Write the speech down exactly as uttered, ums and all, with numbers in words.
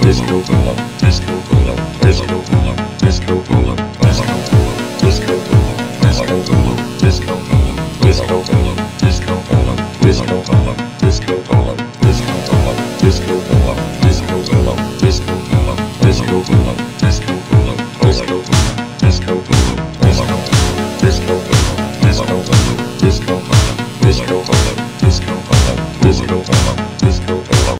disco polo, disco polo, disco polo, disco polo, disco polo, disco polo, disco polo, disco polo, disco polo, disco polo, disco polo, disco polo, disco polo, disco polo, disco polo, disco polo, disco polo, disco polo.